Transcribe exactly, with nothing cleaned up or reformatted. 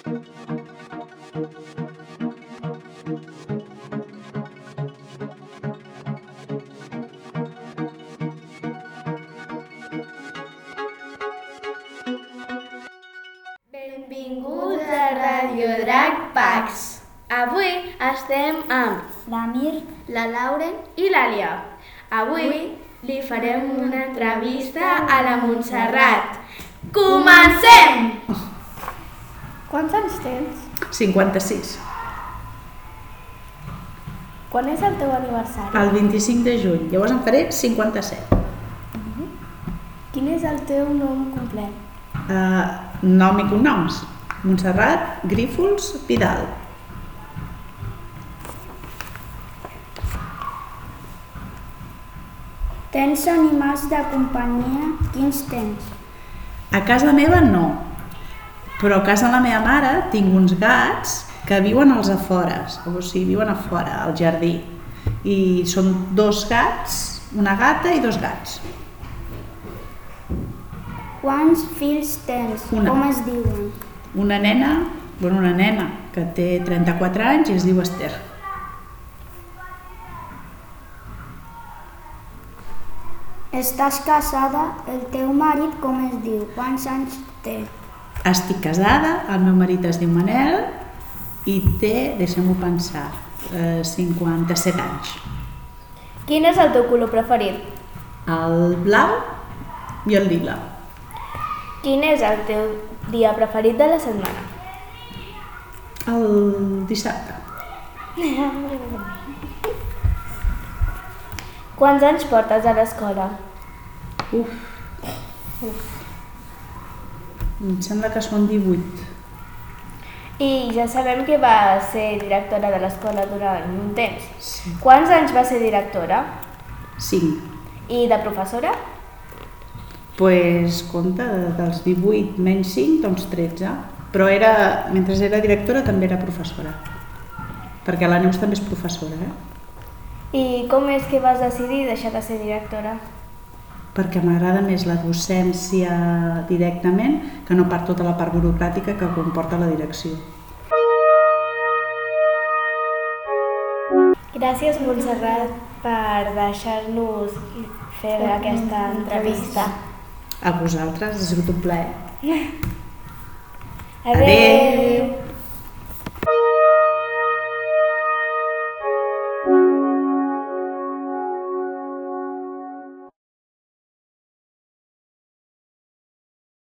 Benvinguts a Radio Drac Pax. Avui estem amb l'Amir, la Lauren i l'Àlia. Avui li farem una entrevista a la Montserrat. Comencem! Quants anys tens? cinquanta-sis. Quan és el teu aniversari? El vint-i-cinc de juny. Llavors en faré cinquanta-set. Uh-huh. Quin és el teu nom complet? Uh, nom i cognoms. Montserrat Grífols Vidal. Tens animals de companyia? Quins tens? A casa meva no, però a casa de la meva mare tinc uns gats que viuen als afores, o sigui, viuen a fora, al jardí. I són dos gats, una gata i dos gats. Quants fills tens? Una. Com es diuen? Una nena, bueno, una nena que té trenta-quatre anys i es diu Esther. Estàs casada? El teu marit com es diu? Quants anys té? Estic casada, el meu marit es diu Manel i té, deixem-ho pensar, eh, cinquanta-set anys. Quin és el teu color preferit? El blau i el lila. Quin és el teu dia preferit de la setmana? El dissabte. Quants anys portes a l'escola? Uf. Uf. Em sembla que són divuit. I ja sabem que va ser directora de l'escola durant un temps. Sí. Quants anys va ser directora? Cinc. I de professora? Pues, compte, dels divuit menys cinc, doncs tretze. Però era, mentre era directora també era professora. Perquè la Neus també és professora, eh? I com és que vas decidir deixar de ser directora? Perquè m'agrada més la docència directament que no per tota la part burocràtica que comporta la direcció. Gràcies, Montserrat, per deixar-nos fer aquesta entrevista. A vosaltres, ha sigut un plaer. Adéu!